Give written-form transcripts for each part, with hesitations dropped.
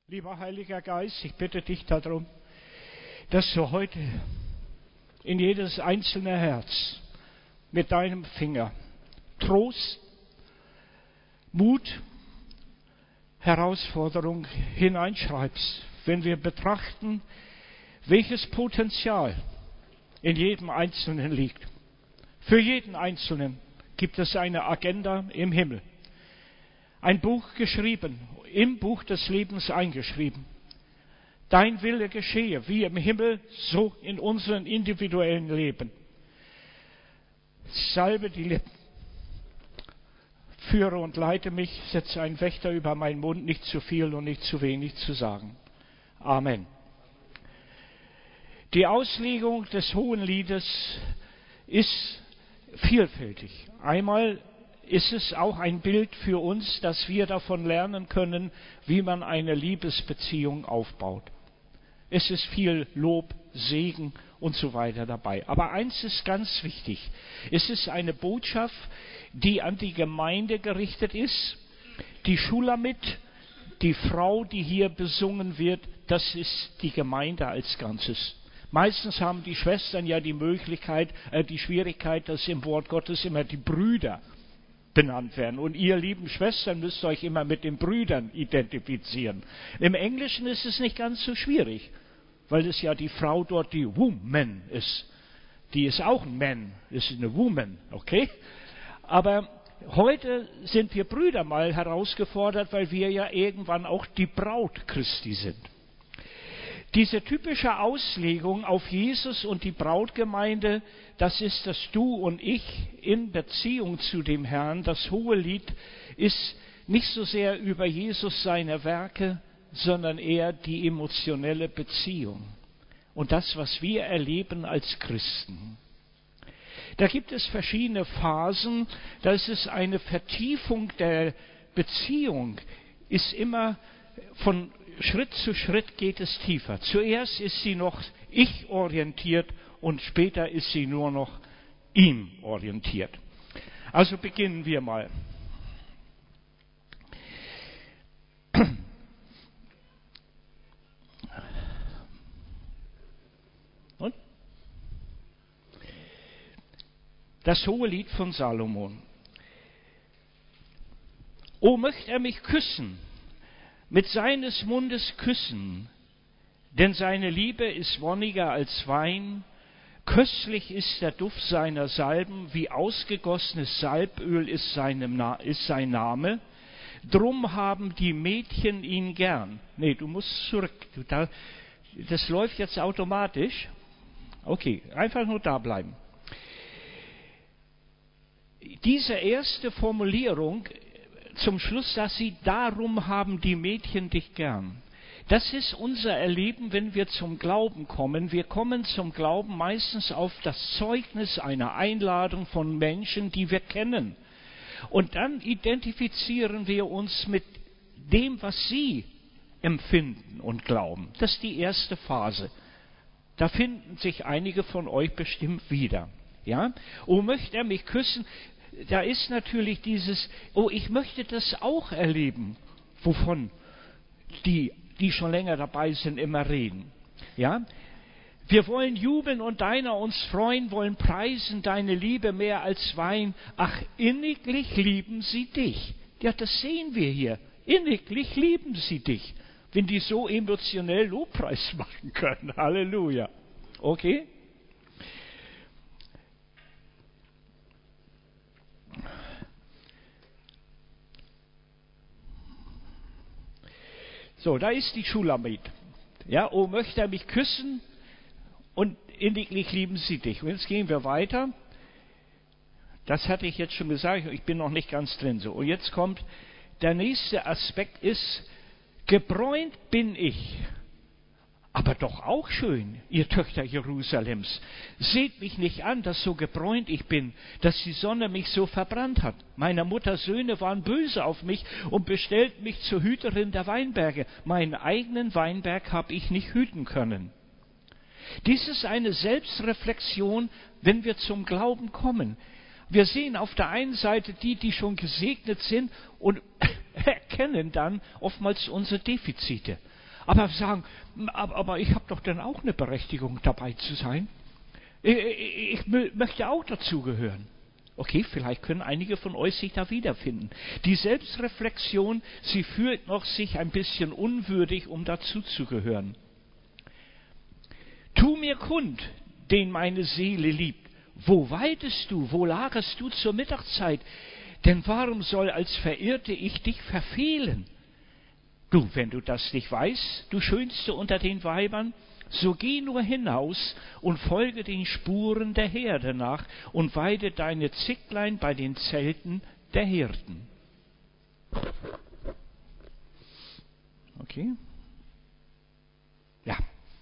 Lieber Heiliger Geist, ich bitte dich darum, dass du heute in jedes einzelne Herz mit deinem Finger Trost, Mut, Herausforderung hineinschreibst, wenn wir betrachten, welches Potenzial in jedem Einzelnen liegt. Für jeden Einzelnen gibt es eine Agenda im Himmel. Ein Buch geschrieben, im Buch des Lebens eingeschrieben. Dein Wille geschehe, wie im Himmel, so in unserem individuellen Leben. Salbe die Lippen, führe und leite mich, setze einen Wächter über meinen Mund, nicht zu viel und nicht zu wenig zu sagen. Amen. Die Auslegung des Hohenliedes ist vielfältig. Einmal ist es auch ein Bild für uns, dass wir davon lernen können, wie man eine Liebesbeziehung aufbaut. Es ist viel Lob, Segen und so weiter dabei. Aber eins ist ganz wichtig. Es ist eine Botschaft, die an die Gemeinde gerichtet ist. Die Schulamit, die Frau, die hier besungen wird, das ist die Gemeinde als Ganzes. Meistens haben die Schwestern ja die Schwierigkeit, dass im Wort Gottes immer die Brüder benannt werden. Und ihr lieben Schwestern müsst euch immer mit den Brüdern identifizieren. Im Englischen ist es nicht ganz so schwierig, weil es ja die Frau dort die Woman ist. Die ist auch ein Man, ist eine Woman, okay? Aber heute sind wir Brüder mal herausgefordert, weil wir ja irgendwann auch die Braut Christi sind. Diese typische Auslegung auf Jesus und die Brautgemeinde, das ist das Du und Ich in Beziehung zu dem Herrn. Das Hohelied ist nicht so sehr über Jesus seine Werke, sondern eher die emotionelle Beziehung und das, was wir erleben als Christen. Da gibt es verschiedene Phasen. Da ist es eine Vertiefung der Beziehung, ist immer von Schritt zu Schritt geht es tiefer. Zuerst ist sie noch ich-orientiert und später ist sie nur noch ihm orientiert. Also beginnen wir mal. Und? Das Hohelied von Salomon. O, möchte er mich küssen, mit seines Mundes Küssen, denn seine Liebe ist wonniger als Wein, köstlich ist der Duft seiner Salben, wie ausgegossenes Salböl ist sein Name, drum haben die Mädchen ihn gern. Nee, du musst zurück, das läuft jetzt automatisch. Okay, einfach nur da bleiben. Diese erste Formulierung zum Schluss, dass sie darum haben die Mädchen dich gern. Das ist unser Erleben, wenn wir zum Glauben kommen. Wir kommen zum Glauben meistens auf das Zeugnis einer Einladung von Menschen, die wir kennen. Und dann identifizieren wir uns mit dem, was sie empfinden und glauben. Das ist die erste Phase. Da finden sich einige von euch bestimmt wieder. Ja? Oh, möchte er mich küssen? Da ist natürlich dieses, oh, ich möchte das auch erleben, wovon die schon länger dabei sind, immer reden. Ja? Wir wollen jubeln und deiner uns freuen, wollen preisen deine Liebe mehr als Wein. Ach, inniglich lieben sie dich. Ja, das sehen wir hier. Inniglich lieben sie dich, wenn die so emotionell Lobpreis machen können. Halleluja. Okay? So, da ist die Schulamit. Ja, oh, möchte er mich küssen und inniglich lieben sie dich. Und jetzt gehen wir weiter. Das hatte ich jetzt schon gesagt, ich bin noch nicht ganz drin. So, und jetzt kommt, der nächste Aspekt ist, gebräunt bin ich, aber doch auch schön, ihr Töchter Jerusalems. Seht mich nicht an, dass so gebräunt ich bin, dass die Sonne mich so verbrannt hat. Meiner Mutter Söhne waren böse auf mich und bestellten mich zur Hüterin der Weinberge. Meinen eigenen Weinberg habe ich nicht hüten können. Dies ist eine Selbstreflexion, wenn wir zum Glauben kommen. Wir sehen auf der einen Seite die schon gesegnet sind und erkennen dann oftmals unsere Defizite. Aber sagen, aber ich habe doch dann auch eine Berechtigung, dabei zu sein. Ich möchte auch dazugehören. Okay, vielleicht können einige von euch sich da wiederfinden. Die Selbstreflexion, sie fühlt noch sich ein bisschen unwürdig, um dazuzugehören. Tu mir kund, den meine Seele liebt. Wo weidest du, wo lagerst du zur Mittagszeit? Denn warum soll als Verirrte ich dich verfehlen? Du, wenn du das nicht weißt, du Schönste unter den Weibern, so geh nur hinaus und folge den Spuren der Herde nach und weide deine Zicklein bei den Zelten der Hirten. Okay? Ja.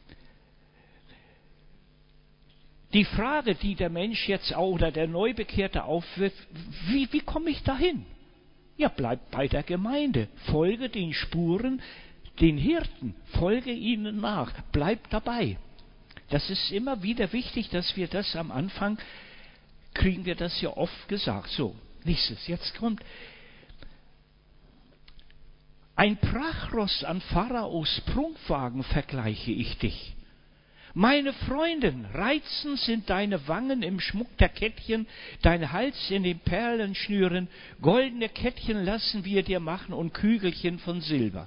Die Frage, die der Mensch jetzt auch, oder der Neubekehrte aufwirft, wie komme ich dahin? Ja, bleib bei der Gemeinde, folge den Spuren, den Hirten, folge ihnen nach, bleib dabei. Das ist immer wieder wichtig, dass wir das am Anfang, kriegen wir das ja oft gesagt. So, nächstes, jetzt kommt ein Prachtross an Pharaos Prunkwagen vergleiche ich dich. Meine Freundin, reizend sind deine Wangen im Schmuck der Kettchen, dein Hals in den Perlenschnüren, goldene Kettchen lassen wir dir machen und Kügelchen von Silber.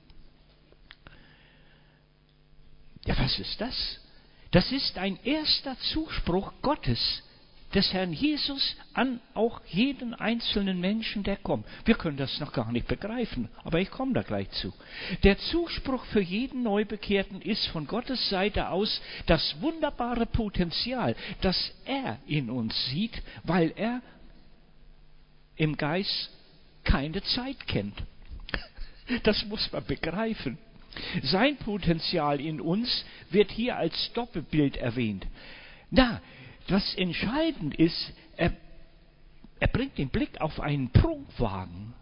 Ja, was ist das? Das ist ein erster Zuspruch Gottes, des Herrn Jesus, an auch jeden einzelnen Menschen, der kommt. Wir können das noch gar nicht begreifen, aber ich komme da gleich zu. Der Zuspruch für jeden Neubekehrten ist von Gottes Seite aus das wunderbare Potenzial, das er in uns sieht, weil er im Geist keine Zeit kennt. Das muss man begreifen. Sein Potenzial in uns wird hier als Doppelbild erwähnt. Na, was entscheidend ist, er bringt den Blick auf einen Prunkwagen.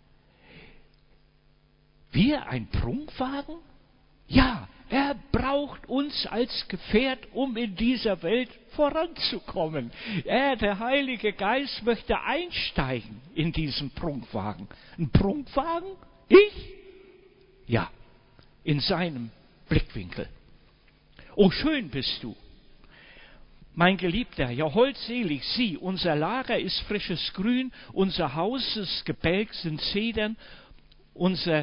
Wir ein Prunkwagen? Ja, er braucht uns als Gefährt, um in dieser Welt voranzukommen. Er, der Heilige Geist, möchte einsteigen in diesen Prunkwagen. Ein Prunkwagen? Ich? Ja, in seinem Blickwinkel. Oh, schön bist du. Mein Geliebter, ja holdselig, sieh, unser Lager ist frisches Grün, unser Hauses Gebälk sind Zedern, unser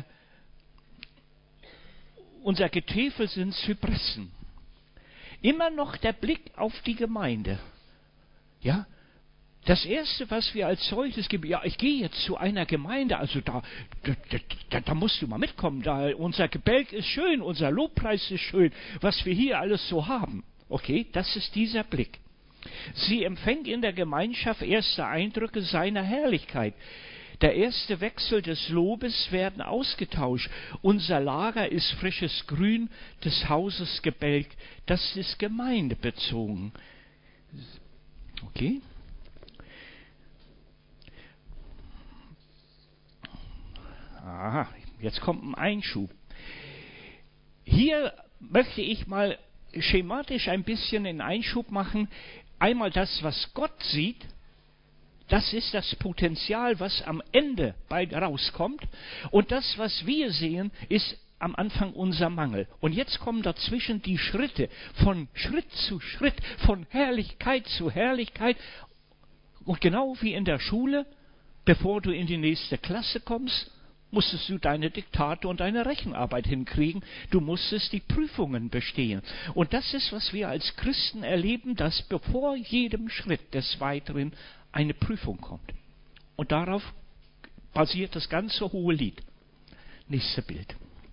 Getäfel sind Zypressen. Immer noch der Blick auf die Gemeinde. Ja, das Erste, was wir als solches geben, ja, ich gehe jetzt zu einer Gemeinde, also da musst du mal mitkommen, da unser Gebälk ist schön, unser Lobpreis ist schön, was wir hier alles so haben. Okay, das ist dieser Blick. Sie empfängt in der Gemeinschaft erste Eindrücke seiner Herrlichkeit. Der erste Wechsel des Lobes werden ausgetauscht. Unser Lager ist frisches Grün, des Hauses Gebälk. Das ist gemeindebezogen. Okay? Aha, jetzt kommt ein Einschub. Hier möchte ich mal schematisch ein bisschen einen Einschub machen. Einmal das, was Gott sieht, das ist das Potenzial, was am Ende bei rauskommt. Und das, was wir sehen, ist am Anfang unser Mangel. Und jetzt kommen dazwischen die Schritte, von Schritt zu Schritt, von Herrlichkeit zu Herrlichkeit. Und genau wie in der Schule, bevor du in die nächste Klasse kommst, musstest du deine Diktate und deine Rechenarbeit hinkriegen. Du musstest die Prüfungen bestehen. Und das ist, was wir als Christen erleben, dass bevor jedem Schritt des Weiteren eine Prüfung kommt. Und darauf basiert das ganze hohe Lied. Nächstes Bild.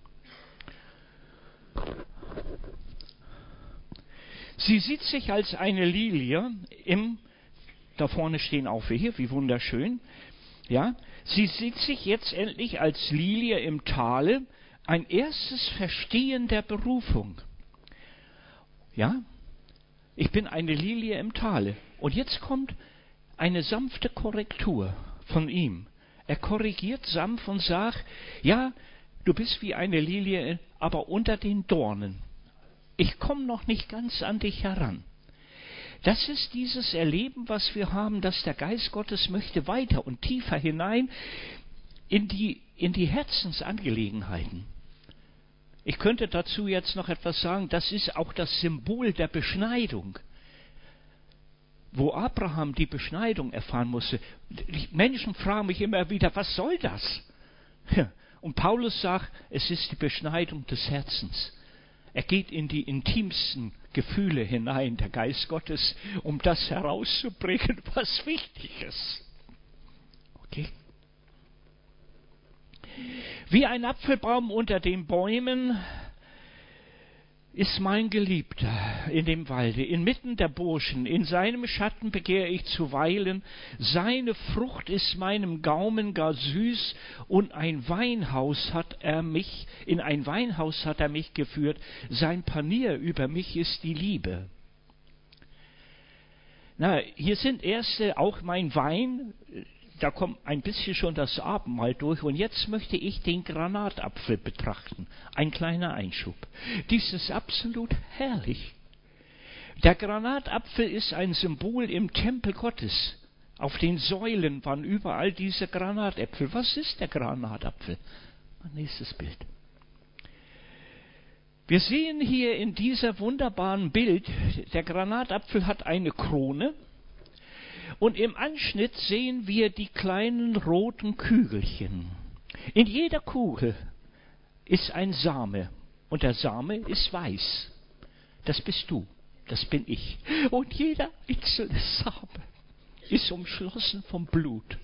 Sie sieht sich als eine Lilie da vorne stehen auch wir hier, wie wunderschön. Ja, sie sieht sich jetzt endlich als Lilie im Tale, ein erstes Verstehen der Berufung. Ja, ich bin eine Lilie im Tale. Und jetzt kommt eine sanfte Korrektur von ihm. Er korrigiert sanft und sagt, ja, du bist wie eine Lilie, aber unter den Dornen. Ich komme noch nicht ganz an dich heran. Das ist dieses Erleben, was wir haben, dass der Geist Gottes möchte weiter und tiefer hinein in die Herzensangelegenheiten. Ich könnte dazu jetzt noch etwas sagen, das ist auch das Symbol der Beschneidung. Wo Abraham die Beschneidung erfahren musste. Die Menschen fragen mich immer wieder, was soll das? Und Paulus sagt, es ist die Beschneidung des Herzens. Er geht in die intimsten Gefühle hinein, der Geist Gottes, um das herauszubringen, was wichtig ist. Okay? Wie ein Apfelbaum unter den Bäumen ist mein Geliebter in dem Walde, inmitten der Burschen, in seinem Schatten begehre ich zu weilen, seine Frucht ist meinem Gaumen gar süß, und in ein Weinhaus hat er mich geführt, sein Panier über mich ist die Liebe. Na, hier sind erste, auch mein Wein, da kommt ein bisschen schon das Abendmahl durch, und jetzt möchte ich den Granatapfel betrachten. Ein kleiner Einschub. Dies ist absolut herrlich. Der Granatapfel ist ein Symbol im Tempel Gottes. Auf den Säulen waren überall diese Granatäpfel. Was ist der Granatapfel? Nächstes Bild. Wir sehen hier in dieser wunderbaren Bild, der Granatapfel hat eine Krone. Und im Anschnitt sehen wir die kleinen roten Kügelchen. In jeder Kugel ist ein Same. Und der Same ist weiß. Das bist du. Das bin ich. Und jeder einzelne Same ist umschlossen vom Blut.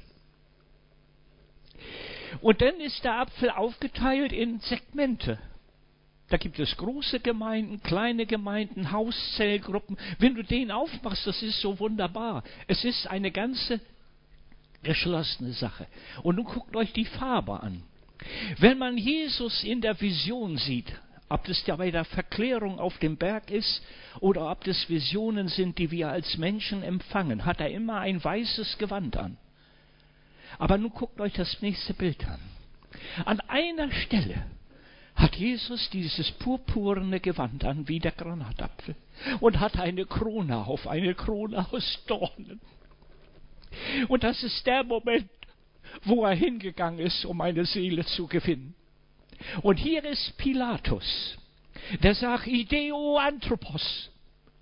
Und dann ist der Apfel aufgeteilt in Segmente. Da gibt es große Gemeinden, kleine Gemeinden, Hauszellgruppen. Wenn du den aufmachst, das ist so wunderbar. Es ist eine ganze geschlossene Sache. Und nun guckt euch die Farbe an. Wenn man Jesus in der Vision sieht, ob das ja bei der Verklärung auf dem Berg ist oder ob das Visionen sind, die wir als Menschen empfangen, hat er immer ein weißes Gewand an. Aber nun guckt euch das nächste Bild an. An einer Stelle hat Jesus dieses purpurne Gewand an wie der Granatapfel und hat eine Krone auf, eine Krone aus Dornen. Und das ist der Moment, wo er hingegangen ist, um eine Seele zu gewinnen. Und hier ist Pilatus, der sagt, Ideo Anthropos,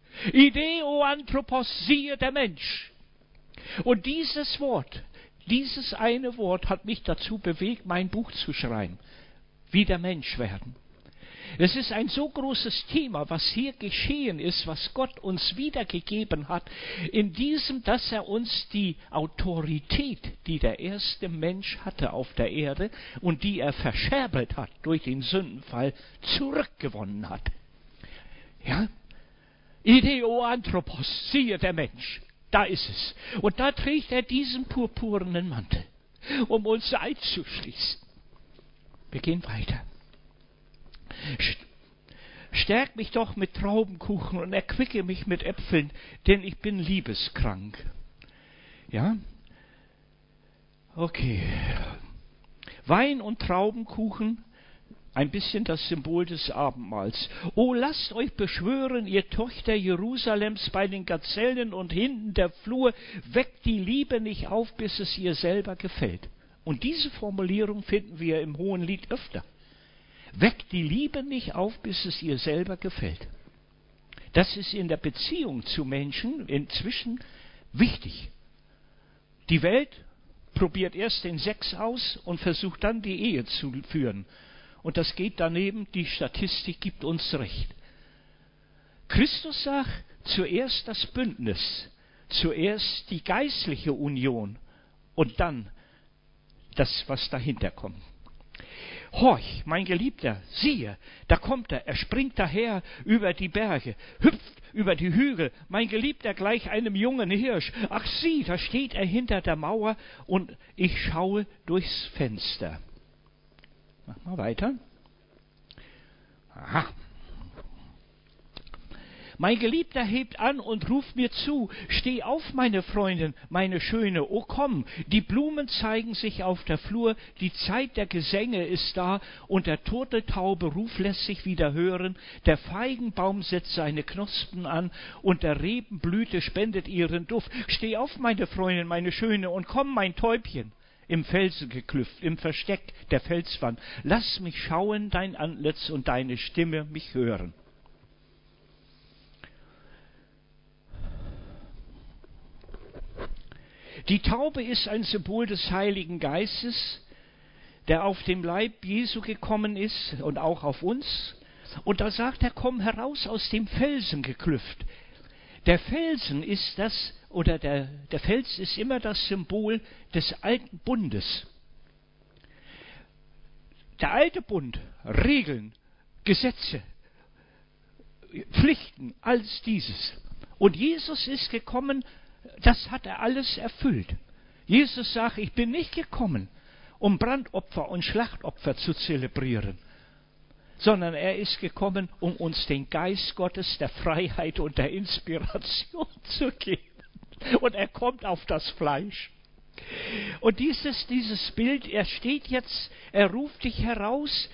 siehe der Mensch. Und dieses Wort, dieses eine Wort hat mich dazu bewegt, mein Buch zu schreiben. Wie der Mensch werden. Es ist ein so großes Thema, was hier geschehen ist, was Gott uns wiedergegeben hat, in diesem, dass er uns die Autorität, die der erste Mensch hatte auf der Erde und die er verscherbelt hat durch den Sündenfall, zurückgewonnen hat. Ja? Ideo Anthropos, siehe der Mensch. Da ist es. Und da trägt er diesen purpurnen Mantel, um uns einzuschließen. Wir gehen weiter. Stärk mich doch mit Traubenkuchen und erquicke mich mit Äpfeln, denn ich bin liebeskrank. Ja? Okay. Wein und Traubenkuchen, ein bisschen das Symbol des Abendmahls. O lasst euch beschwören, ihr Töchter Jerusalems, bei den Gazellen und hinten der Flur, weckt die Liebe nicht auf, bis es ihr selber gefällt. Und diese Formulierung finden wir im Hohenlied öfter. Weckt die Liebe nicht auf, bis es ihr selber gefällt. Das ist in der Beziehung zu Menschen inzwischen wichtig. Die Welt probiert erst den Sex aus und versucht dann die Ehe zu führen. Und das geht daneben, die Statistik gibt uns recht. Christus sagt, zuerst das Bündnis, zuerst die geistliche Union und dann das, was dahinter kommt. Horch, mein Geliebter, siehe, da kommt er springt daher über die Berge, hüpft über die Hügel, mein Geliebter gleich einem jungen Hirsch. Ach sieh, da steht er hinter der Mauer und ich schaue durchs Fenster. Mach mal weiter. Aha. Mein Geliebter hebt an und ruft mir zu, steh auf, meine Freundin, meine Schöne, o komm, die Blumen zeigen sich auf der Flur, die Zeit der Gesänge ist da, und der turteltaube Ruf lässt sich wieder hören, der Feigenbaum setzt seine Knospen an, und der Rebenblüte spendet ihren Duft. Steh auf, meine Freundin, meine Schöne, und komm, mein Täubchen. im Felsengeklüft, im Versteck der Felswand. Lass mich schauen, dein Antlitz und deine Stimme mich hören. Die Taube ist ein Symbol des Heiligen Geistes, der auf dem Leib Jesu gekommen ist und auch auf uns. Und da sagt er, komm heraus aus dem Felsengeklüft. Der Felsen ist das, oder der Fels ist immer das Symbol des alten Bundes. Der alte Bund, Regeln, Gesetze, Pflichten, alles dieses. Und Jesus ist gekommen, das hat er alles erfüllt. Jesus sagt, ich bin nicht gekommen, um Brandopfer und Schlachtopfer zu zelebrieren, sondern er ist gekommen, um uns den Geist Gottes der Freiheit und der Inspiration zu geben. Und er kommt auf das Fleisch. Und dieses Bild, er steht jetzt, er ruft dich heraus.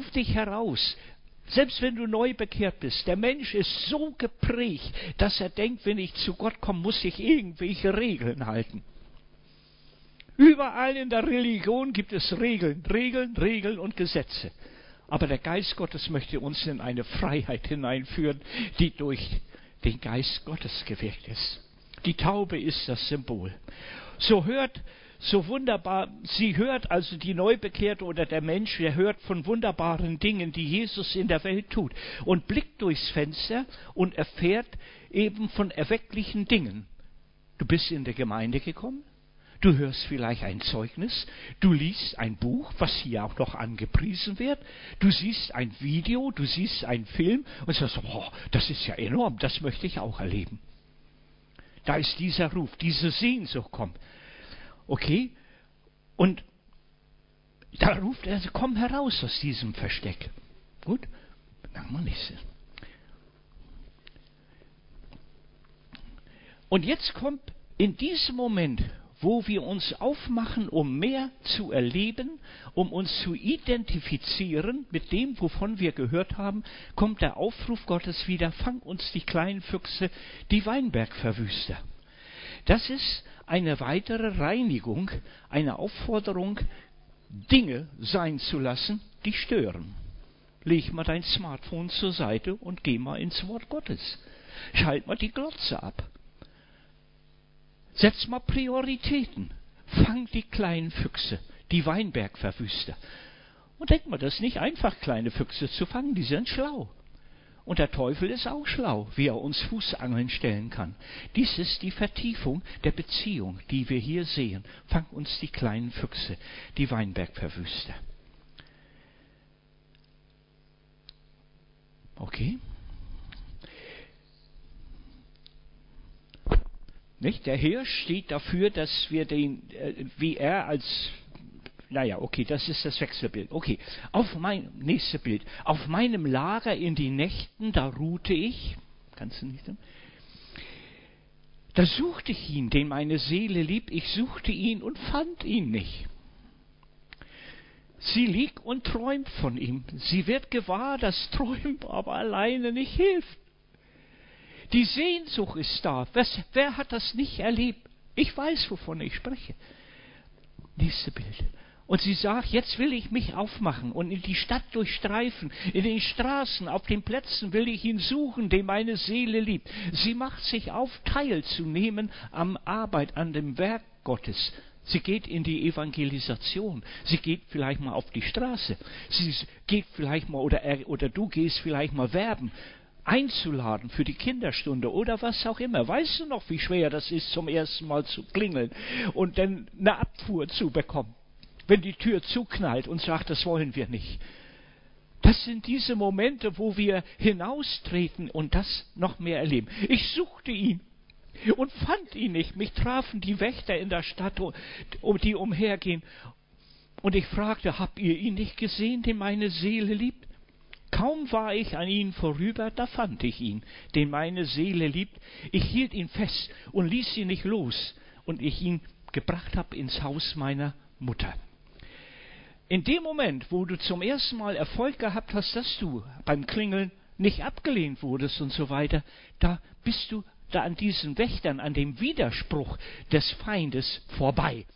Selbst wenn du neu bekehrt bist, der Mensch ist so geprägt, dass er denkt, wenn ich zu Gott komme, muss ich irgendwelche Regeln halten. Überall in der Religion gibt es Regeln und Gesetze. Aber der Geist Gottes möchte uns in eine Freiheit hineinführen, die durch den Geist Gottes gewirkt ist. Die Taube ist das Symbol. So wunderbar, sie hört, also die Neubekehrte oder der Mensch, der hört von wunderbaren Dingen, die Jesus in der Welt tut und blickt durchs Fenster und erfährt eben von erwecklichen Dingen. Du bist in der Gemeinde gekommen, du hörst vielleicht ein Zeugnis, du liest ein Buch, was hier auch noch angepriesen wird, du siehst ein Video, du siehst einen Film und sagst, oh, das ist ja enorm, das möchte ich auch erleben. Da ist dieser Ruf, diese Sehnsucht kommt. Okay? Und da ruft er, komm heraus aus diesem Versteck. Gut? Machen wir nicht. Und jetzt kommt in diesem Moment, wo wir uns aufmachen, um mehr zu erleben, um uns zu identifizieren mit dem, wovon wir gehört haben, kommt der Aufruf Gottes wieder, fang uns die kleinen Füchse, die Weinbergverwüster. Das ist eine weitere Reinigung, eine Aufforderung, Dinge sein zu lassen, die stören. Leg mal dein Smartphone zur Seite und geh mal ins Wort Gottes. Schalt mal die Glotze ab. Setz mal Prioritäten. Fang die kleinen Füchse, die Weinbergverwüster. Und denk mal, das ist nicht einfach, kleine Füchse zu fangen, die sind schlau. Und der Teufel ist auch schlau, wie er uns Fußangeln stellen kann. Dies ist die Vertiefung der Beziehung, die wir hier sehen. Fang uns die kleinen Füchse, die Weinbergverwüster. Okay? Nicht? Der Hirsch steht dafür, dass wir den, wie er als, das ist das Wechselbild. Okay, nächstes Bild. Auf meinem Lager in die Nächten, da ruhte ich. Kannst du nicht? Da suchte ich ihn, den meine Seele liebt. Ich suchte ihn und fand ihn nicht. Sie liegt und träumt von ihm. Sie wird gewahr, dass Träumen aber alleine nicht hilft. Die Sehnsucht ist da. Wer hat das nicht erlebt? Ich weiß, wovon ich spreche. Nächste Bild. Und sie sagt, jetzt will ich mich aufmachen und in die Stadt durchstreifen. In den Straßen, auf den Plätzen will ich ihn suchen, den meine Seele liebt. Sie macht sich auf, teilzunehmen am Arbeit, an dem Werk Gottes. Sie geht in die Evangelisation. Sie geht vielleicht mal auf die Straße. Sie geht vielleicht mal, oder du gehst vielleicht mal werben, einzuladen für die Kinderstunde oder was auch immer. Weißt du noch, wie schwer das ist, zum ersten Mal zu klingeln und dann eine Abfuhr zu bekommen, wenn die Tür zuknallt und sagt, das wollen wir nicht. Das sind diese Momente, wo wir hinaustreten und das noch mehr erleben. Ich suchte ihn und fand ihn nicht. Mich trafen die Wächter in der Stadt, die umhergehen. Und ich fragte, habt ihr ihn nicht gesehen, den meine Seele liebt? Kaum war ich an ihn vorüber, da fand ich ihn, den meine Seele liebt. Ich hielt ihn fest und ließ ihn nicht los, und ich ihn gebracht habe ins Haus meiner Mutter. In dem Moment, wo du zum ersten Mal Erfolg gehabt hast, dass du beim Klingeln nicht abgelehnt wurdest und so weiter, da bist du da an diesen Wächtern, an dem Widerspruch des Feindes vorbei.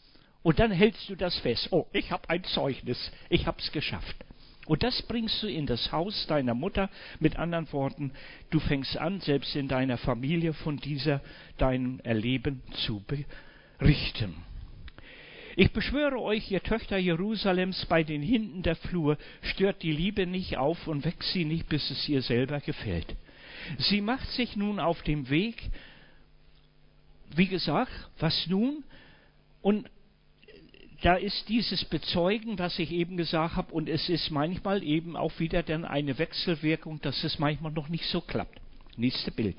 Und dann hältst du das fest. Oh, ich habe ein Zeugnis, ich habe es geschafft. Und das bringst du in das Haus deiner Mutter. Mit anderen Worten, du fängst an, selbst in deiner Familie von deinem Erleben zu berichten. Ich beschwöre euch, ihr Töchter Jerusalems, bei den Hinden der Flur, stört die Liebe nicht auf und weckt sie nicht, bis es ihr selber gefällt. Sie macht sich nun auf dem Weg, wie gesagt, was nun? Und da ist dieses Bezeugen, was ich eben gesagt habe, und es ist manchmal eben auch wieder dann eine Wechselwirkung, dass es manchmal noch nicht so klappt. Nächste Bild.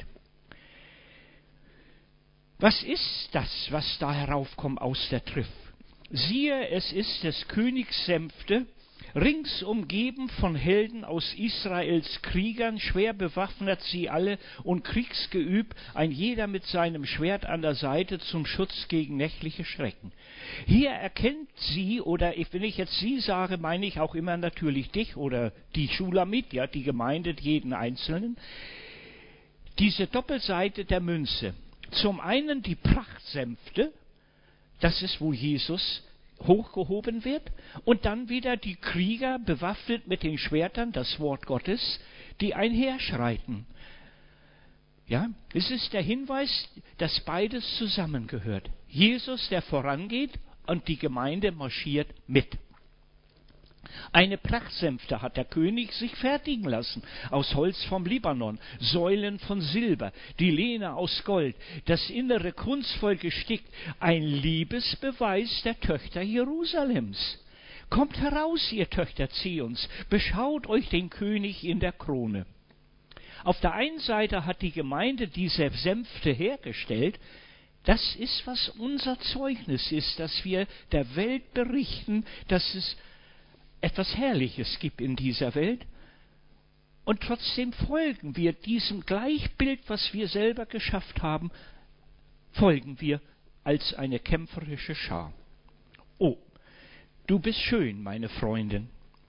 Was ist das, was da heraufkommt aus der Triff? Siehe, es ist des Königs Sänfte, rings umgeben von Helden aus Israels Kriegern, schwer bewaffnet sie alle und kriegsgeübt, ein jeder mit seinem Schwert an der Seite zum Schutz gegen nächtliche Schrecken. Hier erkennt sie, oder wenn ich jetzt sie sage, meine ich auch immer natürlich dich oder die Schulamit, ja, die Gemeinde, jeden Einzelnen, diese Doppelseite der Münze. Zum einen die Prachtsänfte, das ist, wo Jesus hochgehoben wird, und dann wieder die Krieger bewaffnet mit den Schwertern, das Wort Gottes, die einherschreiten. Ja, es ist der Hinweis, dass beides zusammengehört. Jesus, der vorangeht, und die Gemeinde marschiert mit. Eine Prachtsänfte hat der König sich fertigen lassen, aus Holz vom Libanon, Säulen von Silber, die Lehne aus Gold, das Innere kunstvoll gestickt, ein Liebesbeweis der Töchter Jerusalems. Kommt heraus, ihr Töchter Zions, beschaut euch den König in der Krone. Auf der einen Seite hat die Gemeinde diese Sänfte hergestellt. Das ist, was unser Zeugnis ist, dass wir der Welt berichten, dass es etwas Herrliches gibt in dieser Welt. Und trotzdem folgen wir diesem Gleichbild, was wir selber geschafft haben, folgen wir als eine kämpferische Schar. Oh, du bist schön, meine Freundin.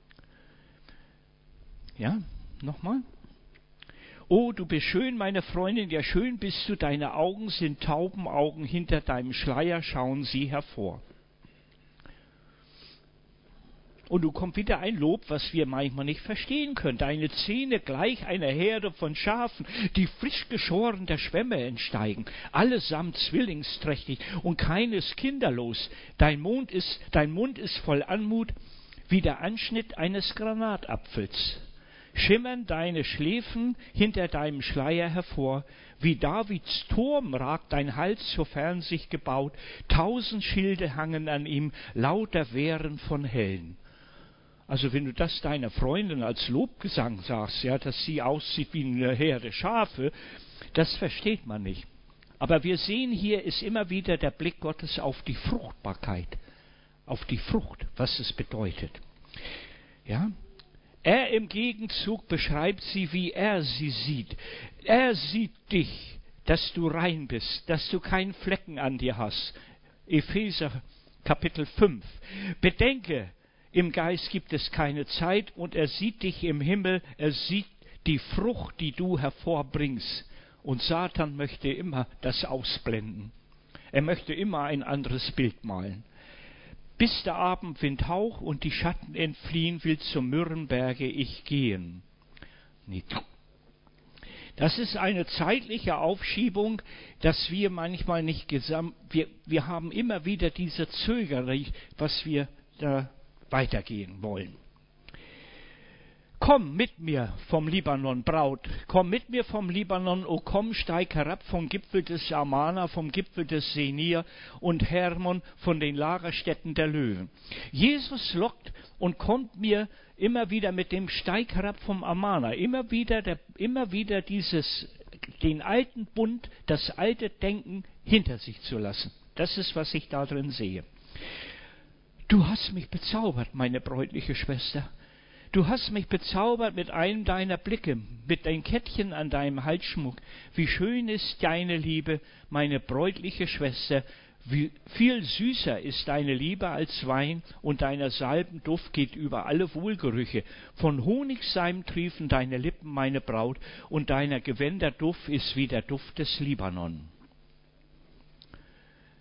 Ja, nochmal. Oh, du bist schön, meine Freundin, ja schön bist du, deine Augen sind Taubenaugen, hinter deinem Schleier schauen sie hervor. Und nun kommt wieder ein Lob, was wir manchmal nicht verstehen können. Deine Zähne gleich einer Herde von Schafen, die frisch geschoren der Schwämme entsteigen, allesamt zwillingsträchtig und keines kinderlos. Dein Mund ist voll Anmut, wie der Anschnitt eines Granatapfels. Schimmern deine Schläfen hinter deinem Schleier hervor, wie Davids Turm ragt dein Hals, sofern sich gebaut, 1000 Schilde hangen an ihm, lauter Wehren von Helden. Also wenn du das deiner Freundin als Lobgesang sagst, ja, dass sie aussieht wie eine Herde Schafe, das versteht man nicht. Aber wir sehen hier ist immer wieder der Blick Gottes auf die Fruchtbarkeit, auf die Frucht, was es bedeutet. Ja? Er im Gegenzug beschreibt sie, wie er sie sieht. Er sieht dich, dass du rein bist, dass du keinen Flecken an dir hast. Epheser Kapitel 5. Bedenke, im Geist gibt es keine Zeit und er sieht dich im Himmel, er sieht die Frucht, die du hervorbringst. Und Satan möchte immer das ausblenden. Er möchte immer ein anderes Bild malen. Bis der Abendwind haucht und die Schatten entfliehen, will zum Myrrenberge ich gehen. Das ist eine zeitliche Aufschiebung, dass wir manchmal nicht wir haben immer wieder diese Zögerung, was wir da weitergehen wollen. Komm mit mir vom Libanon, Braut, komm mit mir vom Libanon, o komm, steig herab vom Gipfel des Amana, vom Gipfel des Senir und Hermon, von den Lagerstätten der Löwen. Jesus lockt und kommt mir immer wieder mit dem Steig herab vom Amana, immer wieder den alten Bund, das alte Denken hinter sich zu lassen. Das ist, was ich da drin sehe. Du hast mich bezaubert, meine bräutliche Schwester. Du hast mich bezaubert mit einem deiner Blicke, mit deinem Kettchen an deinem Halsschmuck. Wie schön ist deine Liebe, meine bräutliche Schwester. Wie viel süßer ist deine Liebe als Wein, und deiner Salbenduft geht über alle Wohlgerüche. Von Honigseim triefen deine Lippen, meine Braut, und deiner Gewänder Duft ist wie der Duft des Libanon.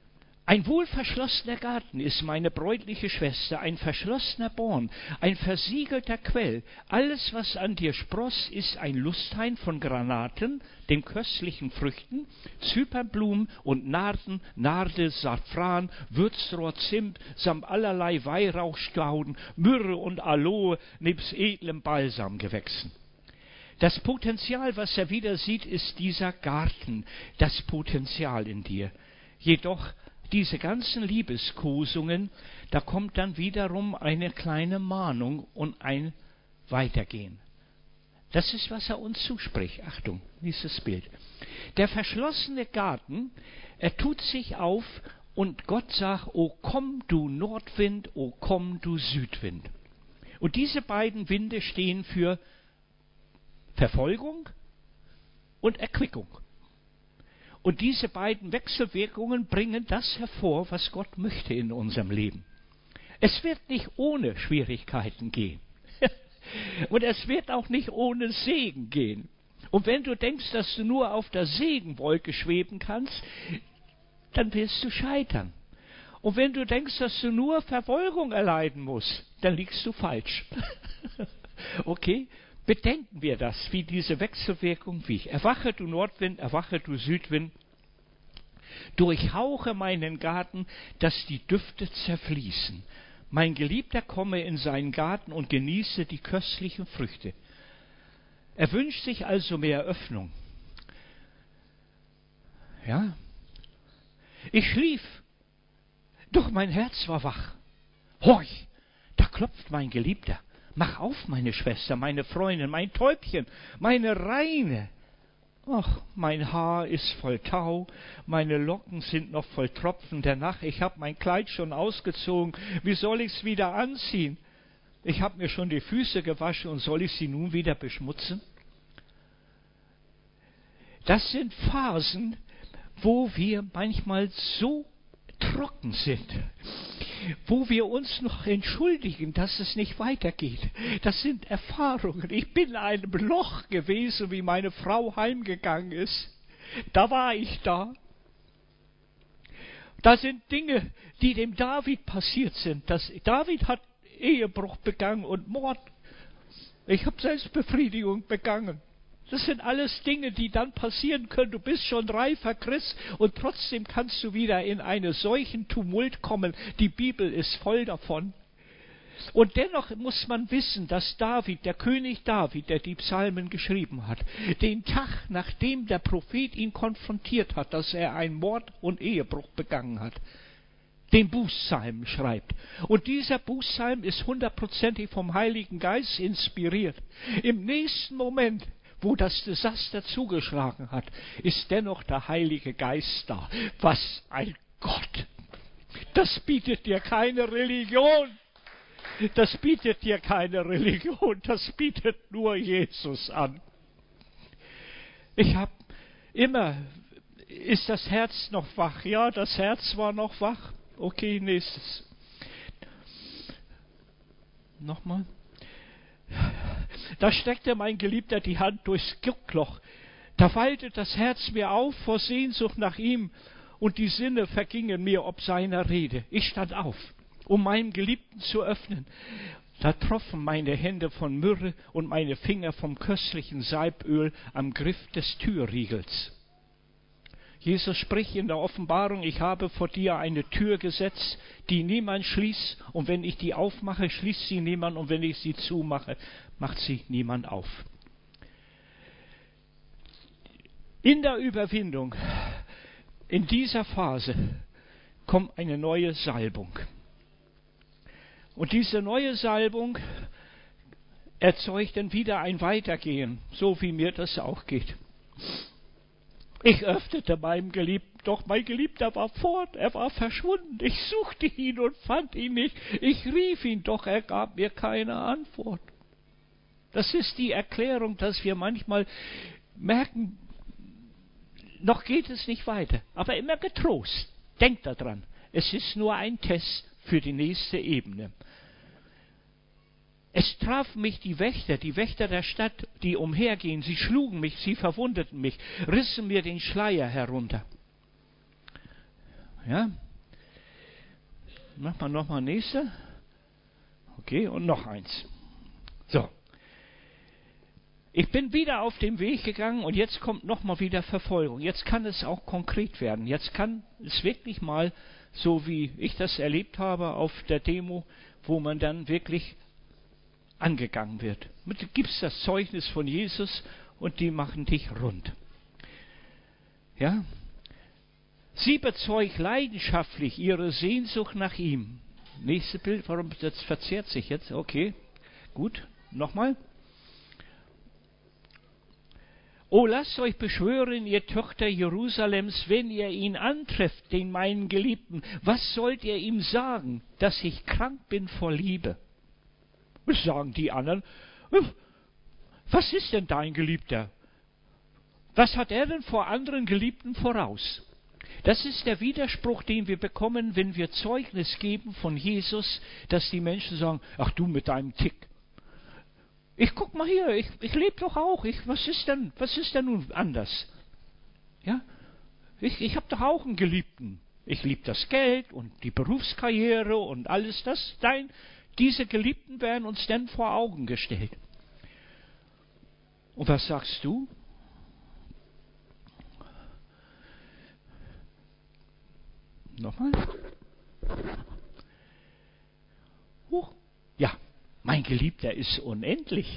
Ein wohlverschlossener Garten ist meine bräutliche Schwester, ein verschlossener Born, ein versiegelter Quell. Alles, was an dir spross, ist ein Lusthain von Granaten, den köstlichen Früchten, Zypernblumen und Narden, Narde, Safran, Würzrohr, Zimt, samt allerlei Weihrauchstauden, Myrrhe und Aloe, nebst edlem Balsamgewächsen. Das Potenzial, was er wieder sieht, ist dieser Garten, das Potenzial in dir. Jedoch diese ganzen Liebeskosungen, da kommt dann wiederum eine kleine Mahnung und ein Weitergehen. Das ist, was er uns zuspricht. Achtung, dieses Bild. Der verschlossene Garten, er tut sich auf und Gott sagt, o komm du Nordwind, o komm du Südwind. Und diese beiden Winde stehen für Verfolgung und Erquickung. Und diese beiden Wechselwirkungen bringen das hervor, was Gott möchte in unserem Leben. Es wird nicht ohne Schwierigkeiten gehen. Und es wird auch nicht ohne Segen gehen. Und wenn du denkst, dass du nur auf der Segenwolke schweben kannst, dann wirst du scheitern. Und wenn du denkst, dass du nur Verfolgung erleiden musst, dann liegst du falsch. Okay? Bedenken wir das, wie diese Wechselwirkung wiegt. Erwache, du Nordwind, erwache, du Südwind. Durchhauche meinen Garten, dass die Düfte zerfließen. Mein Geliebter komme in seinen Garten und genieße die köstlichen Früchte. Er wünscht sich also mehr Öffnung. Ja? Ich schlief, doch mein Herz war wach. Horch, da klopft mein Geliebter. Mach auf, meine Schwester, meine Freundin, mein Täubchen, meine Reine. Ach, mein Haar ist voll Tau, meine Locken sind noch voll Tropfen der Nacht. Ich habe mein Kleid schon ausgezogen. Wie soll ich's wieder anziehen? Ich habe mir schon die Füße gewaschen und soll ich sie nun wieder beschmutzen? Das sind Phasen, wo wir manchmal so trocken sind, wo wir uns noch entschuldigen, dass es nicht weitergeht. Das sind Erfahrungen. Ich bin in einem Loch gewesen, wie meine Frau heimgegangen ist. Da war ich da. Da sind Dinge, die dem David passiert sind. David hat Ehebruch begangen und Mord. Ich habe Selbstbefriedigung begangen. Das sind alles Dinge, die dann passieren können. Du bist schon reifer Christ und trotzdem kannst du wieder in einen solchen Tumult kommen. Die Bibel ist voll davon. Und dennoch muss man wissen, dass David, der König David, der die Psalmen geschrieben hat, den Tag, nachdem der Prophet ihn konfrontiert hat, dass er einen Mord und Ehebruch begangen hat, den Bußpsalm schreibt. Und dieser Bußpsalm ist 100% vom Heiligen Geist inspiriert. Im nächsten Moment, wo das Desaster zugeschlagen hat, ist dennoch der Heilige Geist da. Was ein Gott! Das bietet dir keine Religion. Das bietet dir keine Religion. Das bietet nur Jesus an. Ich habe immer, ist das Herz noch wach? Ja, das Herz war noch wach. Okay, nächstes. Nochmal. Da streckte mein Geliebter die Hand durchs Guckloch. Da wallte das Herz mir auf vor Sehnsucht nach ihm und die Sinne vergingen mir ob seiner Rede. Ich stand auf, um meinem Geliebten zu öffnen. Da troffen meine Hände von Myrrhe und meine Finger vom köstlichen Salböl am Griff des Türriegels. Jesus spricht in der Offenbarung, ich habe vor dir eine Tür gesetzt, die niemand schließt, und wenn ich die aufmache, schließt sie niemand, und wenn ich sie zumache, macht sie niemand auf. In der Überwindung, in dieser Phase, kommt eine neue Salbung. Und diese neue Salbung erzeugt dann wieder ein Weitergehen, so wie mir das auch geht. Ich öffnete meinem Geliebten, doch mein Geliebter war fort, er war verschwunden. Ich suchte ihn und fand ihn nicht. Ich rief ihn, doch er gab mir keine Antwort. Das ist die Erklärung, dass wir manchmal merken, noch geht es nicht weiter. Aber immer getrost. Denkt daran, es ist nur ein Test für die nächste Ebene. Es trafen mich die Wächter der Stadt, die umhergehen. Sie schlugen mich, sie verwundeten mich, rissen mir den Schleier herunter. Ja? Mach mal nochmal nächste. Okay, und noch eins. So. Ich bin wieder auf dem Weg gegangen und jetzt kommt nochmal wieder Verfolgung. Jetzt kann es auch konkret werden. Jetzt kann es wirklich mal, so wie ich das erlebt habe auf der Demo, wo man dann wirklich angegangen wird. Du gibst das Zeugnis von Jesus und die machen dich rund. Ja? Sie bezeugt leidenschaftlich ihre Sehnsucht nach ihm. Nächstes Bild, warum das verzerrt sich jetzt? Okay, gut, nochmal. O lasst euch beschwören, ihr Töchter Jerusalems, wenn ihr ihn antrefft, den meinen Geliebten, was sollt ihr ihm sagen, dass ich krank bin vor Liebe? Was sagen die anderen? Was ist denn dein Geliebter? Was hat er denn vor anderen Geliebten voraus? Das ist der Widerspruch, den wir bekommen, wenn wir Zeugnis geben von Jesus, dass die Menschen sagen, ach du mit deinem Tick. Ich guck mal hier, ich lebe doch auch. Was ist denn nun anders? Ja? Ich habe doch auch einen Geliebten. Ich liebe das Geld und die Berufskarriere und alles das. Diese Geliebten werden uns dann vor Augen gestellt. Und was sagst du? Nochmal? Ja, mein Geliebter ist unendlich.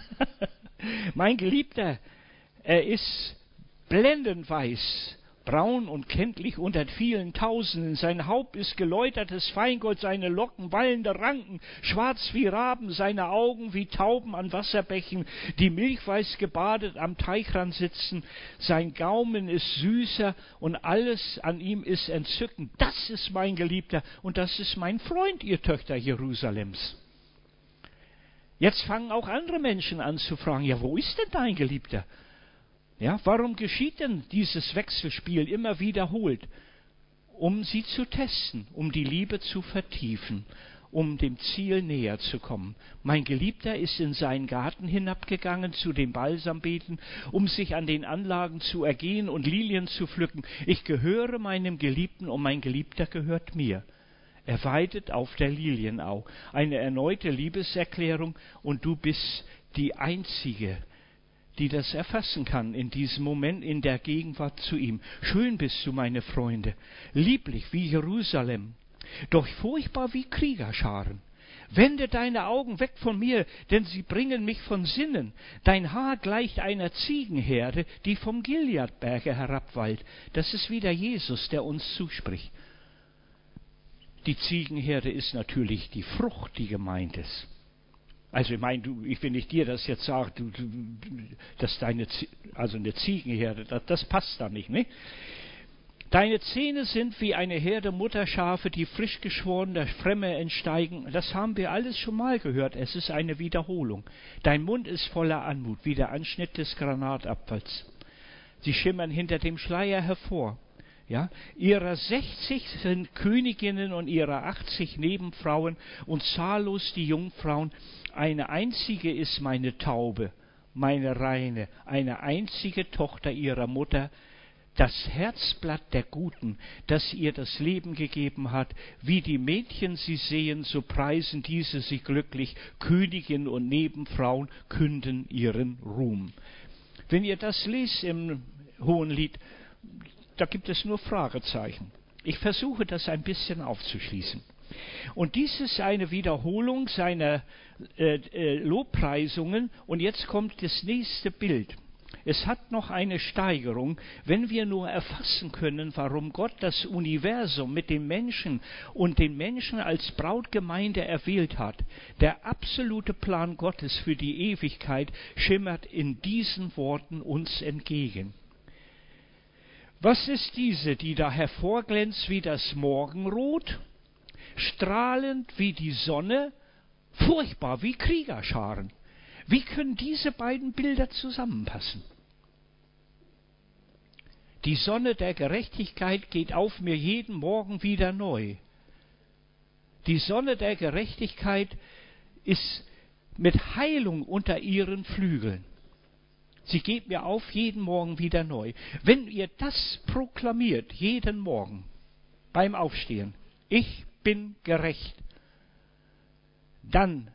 Mein Geliebter, er ist blendend weiß, braun und kenntlich unter vielen Tausenden. Sein Haupt ist geläutertes Feingold, seine Locken wallende Ranken, schwarz wie Raben, seine Augen wie Tauben an Wasserbächen, die milchweiß gebadet am Teichrand sitzen. Sein Gaumen ist süßer und alles an ihm ist entzückend. Das ist mein Geliebter und das ist mein Freund, ihr Töchter Jerusalems. Jetzt fangen auch andere Menschen an zu fragen, ja, wo ist denn dein Geliebter? Ja, warum geschieht denn dieses Wechselspiel immer wiederholt? Um sie zu testen, um die Liebe zu vertiefen, um dem Ziel näher zu kommen. Mein Geliebter ist in seinen Garten hinabgegangen zu den Balsambeeten, um sich an den Anlagen zu ergehen und Lilien zu pflücken. Ich gehöre meinem Geliebten und mein Geliebter gehört mir. Er weidet auf der Lilienau. Eine erneute Liebeserklärung und du bist die Einzige, die das erfassen kann in diesem Moment in der Gegenwart zu ihm. Schön bist du, meine Freunde, lieblich wie Jerusalem, doch furchtbar wie Kriegerscharen. Wende deine Augen weg von mir, denn sie bringen mich von Sinnen. Dein Haar gleicht einer Ziegenherde, die vom Gileadberge herabwallt. Das ist wieder Jesus, der uns zuspricht. Die Ziegenherde ist natürlich die Frucht, die gemeint ist. Also ich meine, wenn ich dir das jetzt sage, dass eine Ziegenherde, das passt da nicht, ne? Deine Zähne sind wie eine Herde Mutterschafe, die frisch geschworen der Fremme entsteigen. Das haben wir alles schon mal gehört. Es ist eine Wiederholung. Dein Mund ist voller Anmut, wie der Anschnitt des Granatapfels. Sie schimmern hinter dem Schleier hervor. Ja, ihrer 60 sind Königinnen und ihrer 80 Nebenfrauen und zahllos die Jungfrauen. Eine einzige ist meine Taube, meine Reine, eine einzige Tochter ihrer Mutter, das Herzblatt der Guten, das ihr das Leben gegeben hat. Wie die Mädchen sie sehen, so preisen diese sie glücklich. Königin und Nebenfrauen künden ihren Ruhm. Wenn ihr das lest im Hohenlied, da gibt es nur Fragezeichen. Ich versuche das ein bisschen aufzuschließen. Und dies ist eine Wiederholung seiner Lobpreisungen. Und jetzt kommt das nächste Bild. Es hat noch eine Steigerung, wenn wir nur erfassen können, warum Gott das Universum mit dem Menschen und den Menschen als Brautgemeinde erwählt hat. Der absolute Plan Gottes für die Ewigkeit schimmert in diesen Worten uns entgegen. Was ist diese, die da hervorglänzt wie das Morgenrot, strahlend wie die Sonne, furchtbar wie Kriegerscharen? Wie können diese beiden Bilder zusammenpassen? Die Sonne der Gerechtigkeit geht auf mir jeden Morgen wieder neu. Die Sonne der Gerechtigkeit ist mit Heilung unter ihren Flügeln. Sie geht mir auf jeden Morgen wieder neu. Wenn ihr das proklamiert, jeden Morgen beim Aufstehen, ich bin gerecht, dann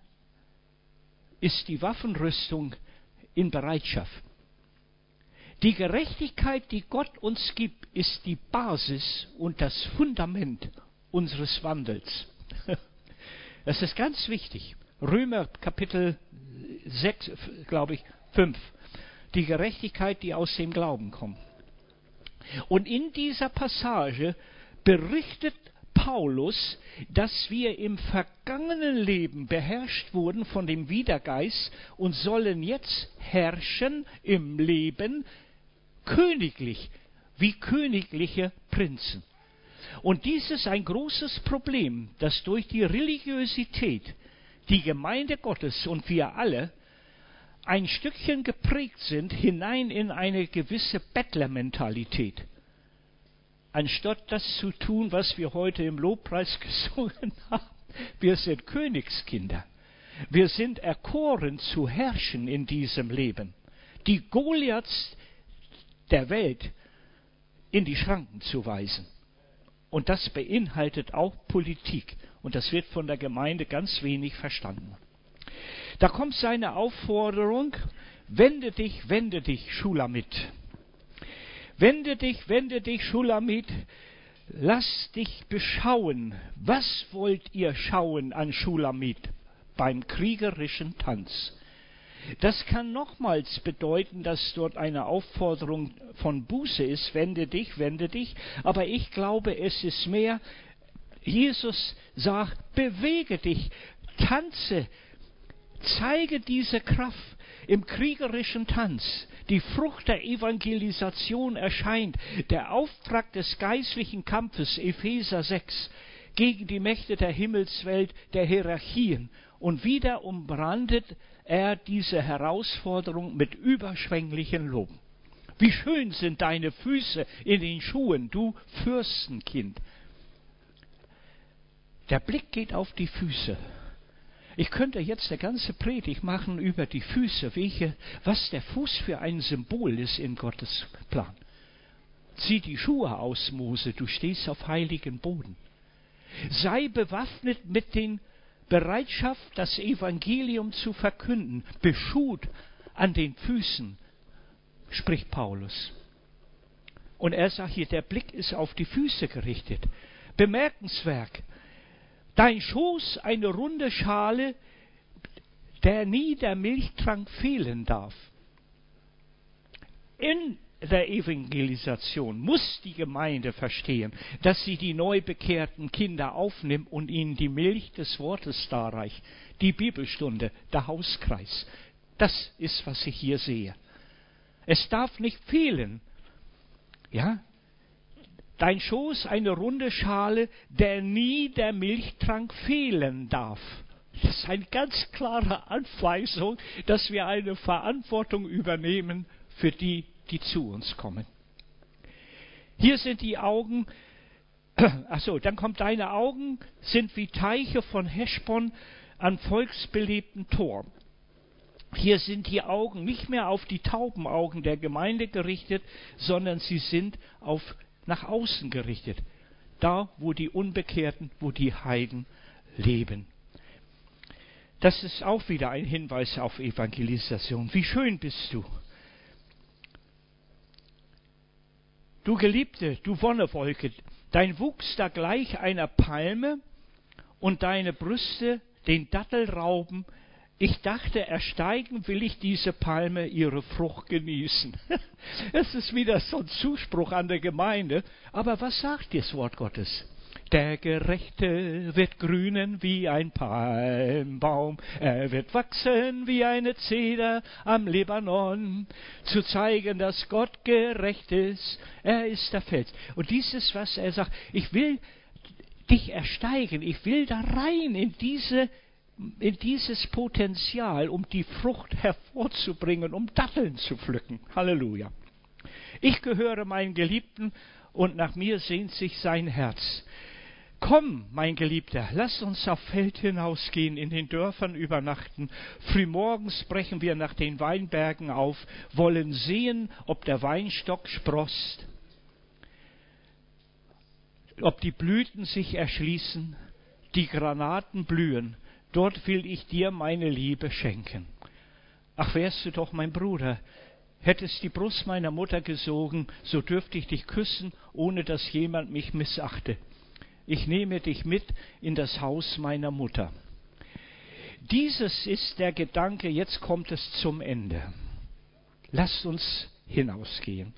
ist die Waffenrüstung in Bereitschaft. Die Gerechtigkeit, die Gott uns gibt, ist die Basis und das Fundament unseres Wandels. Das ist ganz wichtig. Römer Kapitel 6, glaube ich, 5. Die Gerechtigkeit, die aus dem Glauben kommt. Und in dieser Passage berichtet Paulus, dass wir im vergangenen Leben beherrscht wurden von dem Widergeist und sollen jetzt herrschen im Leben königlich, wie königliche Prinzen. Und dies ist ein großes Problem, dass durch die Religiosität die Gemeinde Gottes und wir alle ein Stückchen geprägt sind hinein in eine gewisse Bettlermentalität. Anstatt das zu tun, was wir heute im Lobpreis gesungen haben, wir sind Königskinder. Wir sind erkoren zu herrschen in diesem Leben. Die Goliaths der Welt in die Schranken zu weisen. Und das beinhaltet auch Politik. Und das wird von der Gemeinde ganz wenig verstanden. Da kommt seine Aufforderung, wende dich, Schulamit. Wende dich, Schulamit. Lass dich beschauen. Was wollt ihr schauen an Schulamit beim kriegerischen Tanz? Das kann nochmals bedeuten, dass dort eine Aufforderung von Buße ist, wende dich, aber ich glaube, es ist mehr, Jesus sagt, bewege dich, tanze, zeige diese Kraft im kriegerischen Tanz. Die Frucht der Evangelisation erscheint, der Auftrag des geistlichen Kampfes, Epheser 6, gegen die Mächte der Himmelswelt, der Hierarchien. Und wieder umrandet er diese Herausforderung mit überschwänglichen Lob. Wie schön sind deine Füße in den Schuhen, du Fürstenkind. Der Blick geht auf die Füße. Ich könnte jetzt eine ganze Predigt machen über die Füße, was der Fuß für ein Symbol ist in Gottes Plan. Zieh die Schuhe aus, Mose, du stehst auf heiligen Boden. Sei bewaffnet mit den Bereitschaft, das Evangelium zu verkünden, beschut an den Füßen, spricht Paulus. Und er sagt hier, der Blick ist auf die Füße gerichtet. Bemerkenswert. Dein Schoß eine runde Schale, der nie der Milchtrank fehlen darf. In der Evangelisation muss die Gemeinde verstehen, dass sie die neu bekehrten Kinder aufnimmt und ihnen die Milch des Wortes darreicht. Die Bibelstunde, der Hauskreis. Das ist, was ich hier sehe. Es darf nicht fehlen. Ja? Dein Schoß eine runde Schale, der nie der Milchtrank fehlen darf. Das ist eine ganz klare Anweisung, dass wir eine Verantwortung übernehmen für die zu uns kommen. Hier sind die Augen, dann kommt deine Augen, sind wie Teiche von Heschbon an volksbelebten Tor. Hier sind die Augen nicht mehr auf die Taubenaugen der Gemeinde gerichtet, sondern sie sind nach außen gerichtet. Da, wo die Unbekehrten, wo die Heiden leben. Das ist auch wieder ein Hinweis auf Evangelisation. Wie schön bist du. Du Geliebte, du Wonnewolke, dein Wuchs da gleich einer Palme und deine Brüste den Dattelrauben. Ich dachte, ersteigen will ich diese Palme, ihre Frucht genießen. Es ist wieder so ein Zuspruch an der Gemeinde. Aber was sagt das Wort Gottes? Der Gerechte wird grünen wie ein Palmbaum, er wird wachsen wie eine Zeder am Libanon, zu zeigen, dass Gott gerecht ist, er ist der Fels. Und dieses, was er sagt, ich will dich ersteigen, ich will da rein in dieses Potenzial, um die Frucht hervorzubringen, um Datteln zu pflücken. Halleluja. Ich gehöre meinen Geliebten und nach mir sehnt sich sein Herz. Komm, mein Geliebter, lass uns auf Feld hinausgehen, in den Dörfern übernachten. Frühmorgens brechen wir nach den Weinbergen auf, wollen sehen, ob der Weinstock sproßt, ob die Blüten sich erschließen. die Granaten blühen, dort will ich dir meine Liebe schenken. Ach, wärst du doch mein Bruder, hättest die Brust meiner Mutter gesogen, so dürfte ich dich küssen, ohne dass jemand mich missachte. Ich nehme dich mit in das Haus meiner Mutter. Dieses ist der Gedanke, jetzt kommt es zum Ende. Lasst uns hinausgehen.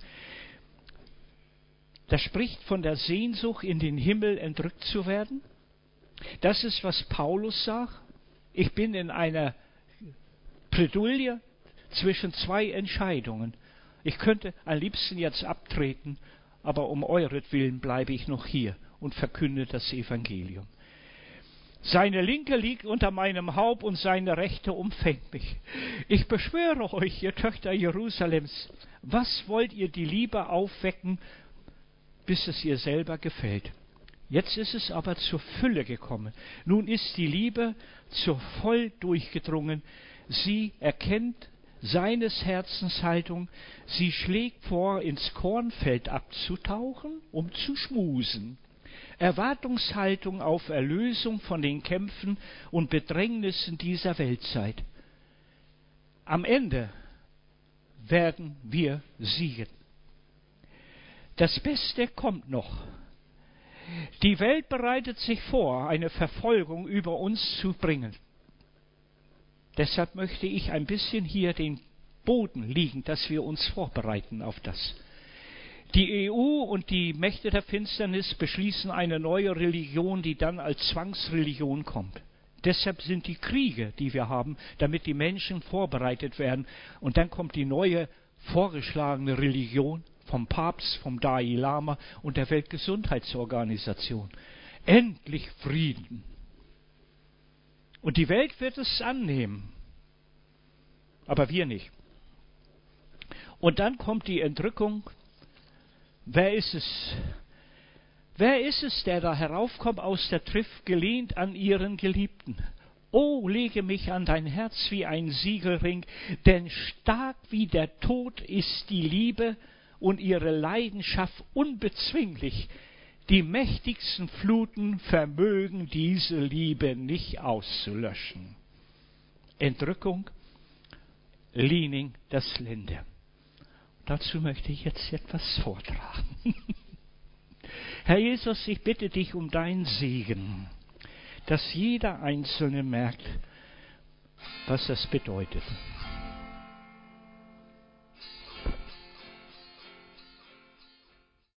Das spricht von der Sehnsucht, in den Himmel entrückt zu werden. Das ist, was Paulus sagt. Ich bin in einer Bredouille zwischen zwei Entscheidungen. Ich könnte am liebsten jetzt abtreten, aber um euretwillen bleibe ich noch hier und verkünde das Evangelium. Seine Linke liegt unter meinem Haupt und seine Rechte umfängt mich. Ich beschwöre euch, ihr Töchter Jerusalems, was wollt ihr die Liebe aufwecken, bis es ihr selber gefällt? Jetzt ist es aber zur Fülle gekommen. Nun ist die Liebe zur voll durchgedrungen. Sie erkennt seines Herzens Haltung. Sie schlägt vor, ins Kornfeld abzutauchen, um zu schmusen. Erwartungshaltung auf Erlösung von den Kämpfen und Bedrängnissen dieser Weltzeit. Am Ende werden wir siegen. Das Beste kommt noch. Die Welt bereitet sich vor, eine Verfolgung über uns zu bringen. Deshalb möchte ich ein bisschen hier den Boden liegen, dass wir uns vorbereiten auf das. Die EU und die Mächte der Finsternis beschließen eine neue Religion, die dann als Zwangsreligion kommt. Deshalb sind die Kriege, die wir haben, damit die Menschen vorbereitet werden. Und dann kommt die neue vorgeschlagene Religion vom Papst, vom Dalai Lama und der Weltgesundheitsorganisation. Endlich Frieden. Und die Welt wird es annehmen, aber wir nicht. Und dann kommt die Entrückung. Wer ist es? Wer ist es, der da heraufkommt aus der Trift, gelehnt an ihren Geliebten? Oh, lege mich an dein Herz wie ein Siegelring, denn stark wie der Tod ist die Liebe und ihre Leidenschaft unbezwinglich. Die mächtigsten Fluten vermögen diese Liebe nicht auszulöschen. Entrückung, Leaning, das Linde. Dazu möchte ich jetzt etwas vortragen. Herr Jesus, ich bitte dich um deinen Segen, dass jeder Einzelne merkt, was das bedeutet.